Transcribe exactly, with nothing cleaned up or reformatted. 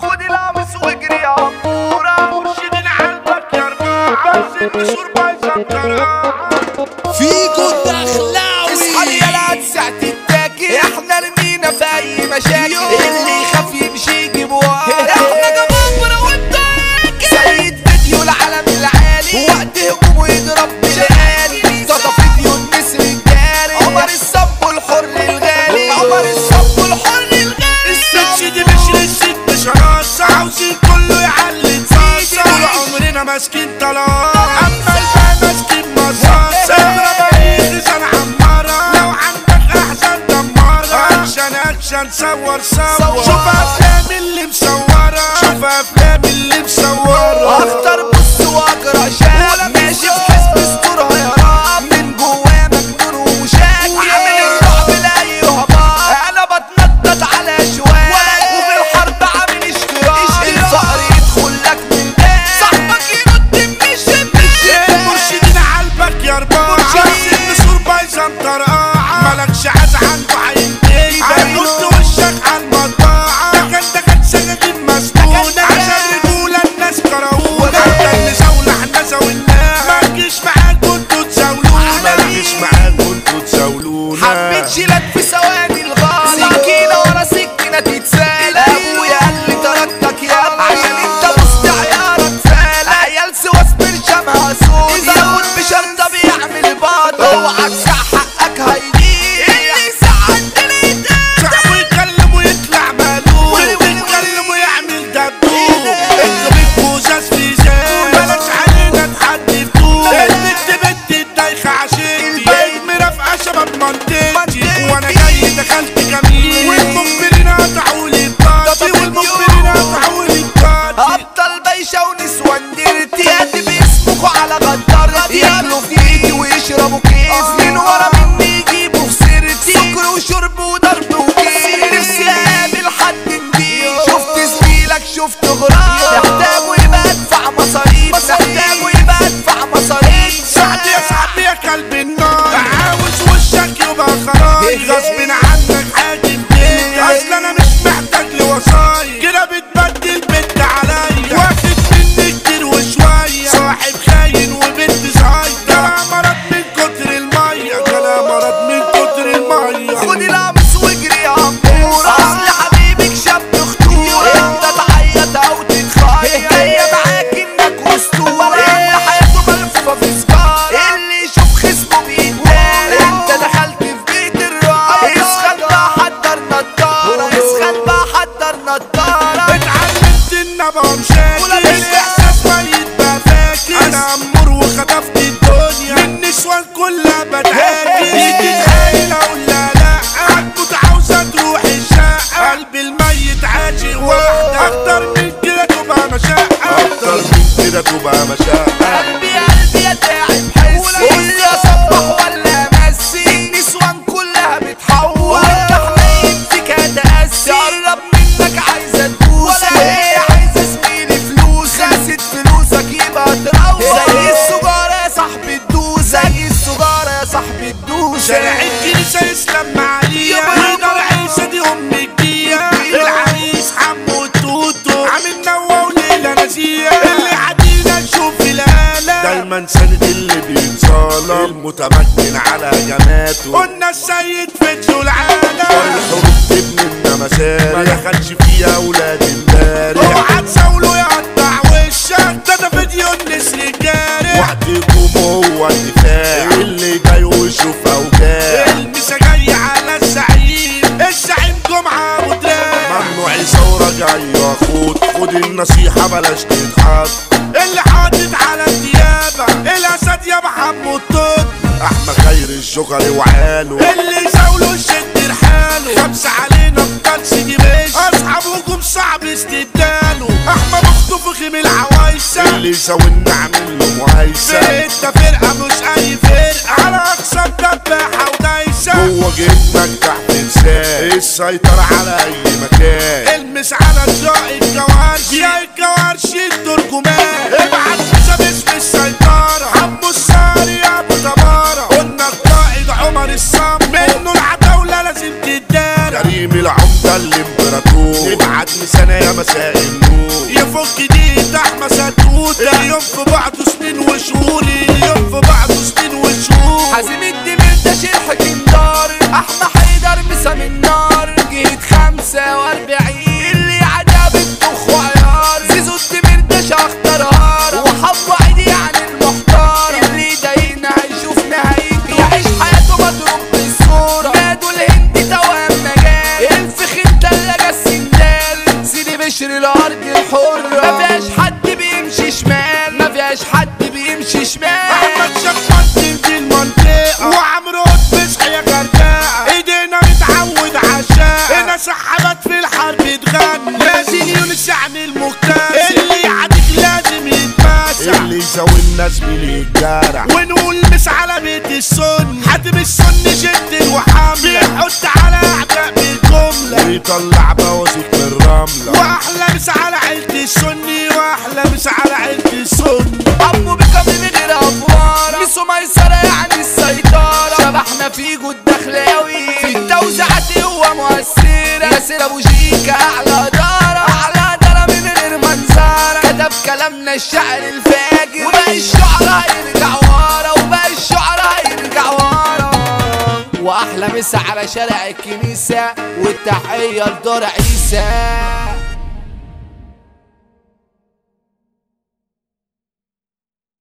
خد القميص واجري يا عمورة، مرشدين عالبك يا رباعة، بس النشور بايظة مطرقعة. فيكو الدخلاوي اصحى يا لساعة التاكل، احنا رمينا في اي مشاكل، اللي يخاف يمشي يجيب ورا، احنا جبابرة وانت سيد فيديو العالم العالي، وقت هجومه يضرب بالآلي، صدى فيديو النسر الجاري، عمر الصب الحر الغالي، عمر الصب الحر الغالي. الست دي مش للست شراسة، عاوزين كله يعلي صاصة، طول عمرنا ماسكين طلاق، اما الباقي ماسكين مصاصة. اضرب اي خزان عمارة، لو عندك احزان دمارة، اكشن اكشن صور صور، شوف افلام اللي مصورة، شوف افلام اللي مصورة. اختار بص واجرى شاب ماشي في حزب استورها يا رب، من جواه مجنون ومشاكل، وعامل الرعب لاي هباط، انا بتنطط على شوال، وفي الحرب عامل اشتراك، الفقر يدخل لك من باب، صاحبك يرد من الشباك. مرشدين عالبك يا رباعة، بس النشور بايظة مطرقعة، مالكش عاز عنده عينتين، هيحط وشك عالمطبعة، ده كان ده كان سكاكين مسنونة، عشان رجولة الناس كرهونا، حتى اللي زاولة احنا زاولناه، ما تجيش معاكوا انتوا تزاولونا، ما تجيش معاكوا انتوا تزاولونا. حبيت شيلك في ثواني الغالي، سكينة ورا سكينة تتسال، ابويا قال لي تركتك يا عشان انت بصت عيارك فال، عيال سواس برشامها سود، ياخد بشرطة بيعمل باطل، اوعى تسع حقك هيجيب، اللي ساعد دليتك صاحبه يتكلم ويطلع مالوف، ويتكلم ويعمل دبدوب، انتوا بيكوا زاز في زاز، بلاش علينا تحدي فتوح، البت بنت الدايخة عشيتي، مرافقة شباب منطقتي، وانا جاي دخلت جميل، والمخبرين قطعولي بطاقتي، والمخبرين قطعولي بطاقتي. ابطال بايشة ونسوان ديرتي، قد بيسبقوا على غدارتي، ياكلوا في ايدي ويشربوا كيس، من ورا مني يجيبوا في سيرتي، سكر وشرب وضرب وكيس، نفسي اقابل حد نضيف، شفت زميلك شفت غراب، محتاجه يبقى ادفع مصاريف، محتاجه يبقى ادفع مصاريف. سعد يا سعد يا كلب النار، عاوز وشك يبقى خراج، غصب عنك حاجب بيك، اصل انا مش محتاج لوصايا، كده بتبدل بنت عليا، واخد مني كتير وشوية، صاحب خاين وبنت زايدة، جلا مرض من كتر المية، جلا مرض من كتر المية. خد القميص واجري يا عمورة، اصل حبيبك شاب خطورة، انت تعيط او تتخيل، هي معاك انك اسطورة، اللي حياته ملفوفة في سجارة، اللي يشوف خصمه بيتدار، انت دخلت في بيت الرعب، اسخن بقى حضر نضارة، اسخن بقى حضر نضارة. اتعلمت ان ابقى مشاكل، الاحساس ميت بقى فاكر، انا امور وخطفت الدنيا، من نسوان كلها بتعاكس، تيجي تحايل اقول لا لا، عالموت عاوزة تروح الشقة، قلبي الميت عاشق واحدة، اكتر من كده تبقى مشقة، اكتر من كده تبقى مشقة. قلبي قلبي يا تعب حسي، قول لي اصبح ولا امسي، النسوان كلها بتحول، وانت حنين فيك هتقسي، تقرب منك عايزه تبوسك، وهي عايزه زميلي فلوس، خاست فلوسك يبقى تروح، زي السجاره يا صاحبي تدوس، زي السجاره يا صاحبي تدوس. شارع الكنيسة يسلم معالية، نار عيسى دي ام الجية، العريس حمو التوتو، عامل نوة وليلة نزية، اللي عدينا نشوف الآلة، دايما سند اللي بيتصالح، المتمكن على جماته، قلنا السيد فيديو العالم، الحروب تبني النمساري، ما دخلش فيها اولاد امبارح، اوعى تساوله يقطع وشك، ده ده فيديو النسر الجارح، وقتكم هو الدفاع، اللي جاي ويشوف اوجاع، المسا جاي على الزعيم، الزعيم جمعة ابو دراع، ممنوع ثورة جاي يا خد، خد النصيحة بلاش تضحك، اللي حاطط على الديابة، الاسد يا محمد طب، احمد خير الجوكري وعاله، اللي زاوله شد رحاله، خمسة علينا بطلس دي بيش، اصحاب هجوم صعب استبداله، احمد اخته فخم العوايسة، اللي يساوينا عامل له مهيسة، انت فرقة مش اي فرقة، على اقصى دباحة ودايسة، جوه جبنك تحت لسان، السيطرة على اي مكان، المس على طلاق الجوارش، يا الجوارش الترجمان، ابعت حساب اسم السيطرة، عمو الساري يا ابو تبارة، قلنا القائد عمر الصم، منه العتاولة لازم تدارى، كريم العمدة الامبراطور، ابعت لسنة يا مساء النور يفك دي تحمى ستوتة اليوم في بعضه سنين وشهور اليوم في بعضه سنين وشهور حازم الدمير ده شرح كندار احمى حيدر مسام النار جيت خمسة واربعين اللي عدا بتخ وعيار زيزو الدمير ده شخطر هار وحب عيدي عن المحتار اللي ضايقنا هيشوفنا هيجي يعيش حياته مضروب بالصورة نادوا الهندي توام مجال الفخين تلاجة السندال سيدي بشر الارض الحرة مفيهاش حد بيمشي شمال مفيهاش حد بيمشي شمال احمد شفت دي المنطقة وعمرو بصحى يا غردقة ايدينا متعود عشاء هنا سحبت في الحرب تغني لازم يونس يعني المكتسب اللي يعديك لازم يتماسح اللي يزاولنا زميلي الجارع ونقول مس على بيت السن حاتم السن جد وحملة بيحط على اعداء بالجملة ويطلع بوازيك من الرملة واحلى مس على عيلة السني واحلى مس على عيلة السن عمو بكم من غير افوار ميسو ميسرة يعني السيطرة شبحنا في جود دخلاوي في التوزيعات هو مؤثرة ياسر ابو جيكا اعلى دارة اعلى دارة من غير منظرة كتب كلامنا الشعر الفاجر وباقي الشعراء يرجع ورا وباقي الشعراء يرجع ورا واحلى مسا على شارع الكنيسة والتحية لدار عيسى.